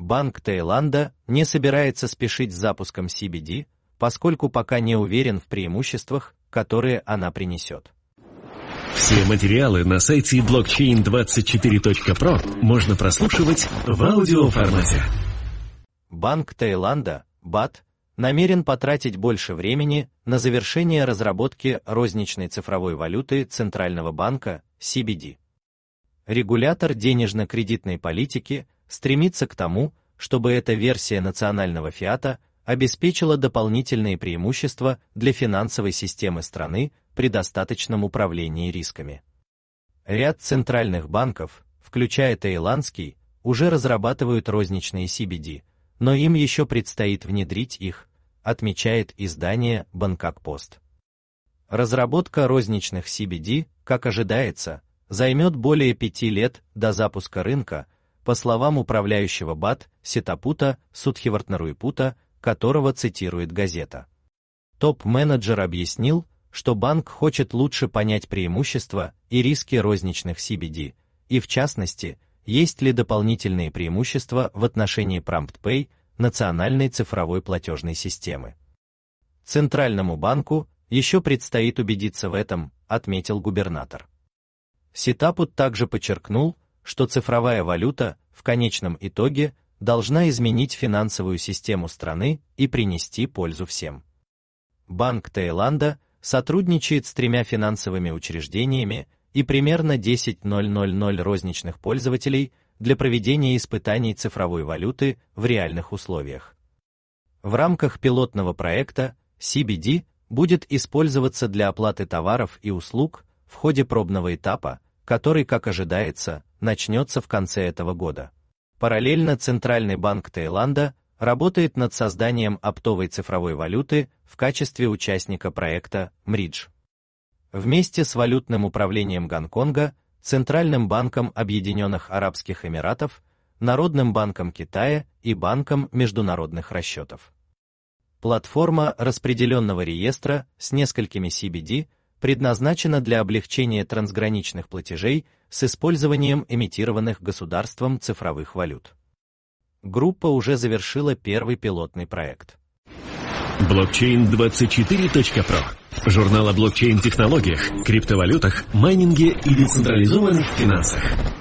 Банк Таиланда не собирается спешить с запуском CBD, поскольку пока не уверен в преимуществах, которые она принесет. Все материалы на сайте blockchain24.pro можно прослушивать в аудиоформате. Банк Таиланда, BAT, намерен потратить больше времени на завершение разработки розничной цифровой валюты Центрального банка, CBD. Регулятор денежно-кредитной политики стремится к тому, чтобы эта версия национального фиата обеспечила дополнительные преимущества для финансовой системы страны при достаточном управлении рисками. Ряд центральных банков, включая таиландский, уже разрабатывают розничные CBD, но им еще предстоит внедрить их, отмечает издание Bangkok Post. Разработка розничных CBD, как ожидается, займет более 5 лет до запуска рынка, по словам управляющего BAT Ситапута Судхивартнаруипута, которого цитирует газета. Топ-менеджер объяснил, что банк хочет лучше понять преимущества и риски розничных CBD, и в частности, есть ли дополнительные преимущества в отношении PromptPay, национальной цифровой платежной системы. Центральному банку еще предстоит убедиться в этом, отметил губернатор. Ситапут также подчеркнул, что цифровая валюта в конечном итоге должна изменить финансовую систему страны и принести пользу всем. Банк Таиланда сотрудничает с 3 финансовыми учреждениями и примерно 10 000 розничных пользователей для проведения испытаний цифровой валюты в реальных условиях. В рамках пилотного проекта CBD будет использоваться для оплаты товаров и услуг в ходе пробного этапа, который, как ожидается, начнется в конце этого года. Параллельно Центральный банк Таиланда работает над созданием оптовой цифровой валюты в качестве участника проекта МРИДЖ. Вместе с валютным управлением Гонконга, Центральным банком Объединенных Арабских Эмиратов, Народным банком Китая и Банком международных расчетов. Платформа распределенного реестра с несколькими CBD предназначена для облегчения трансграничных платежей с использованием эмитированных государством цифровых валют. Группа уже завершила первый пилотный проект. Blockchain24.pro. Журнал о блокчейн-технологиях, криптовалютах, майнинге и децентрализованных финансах.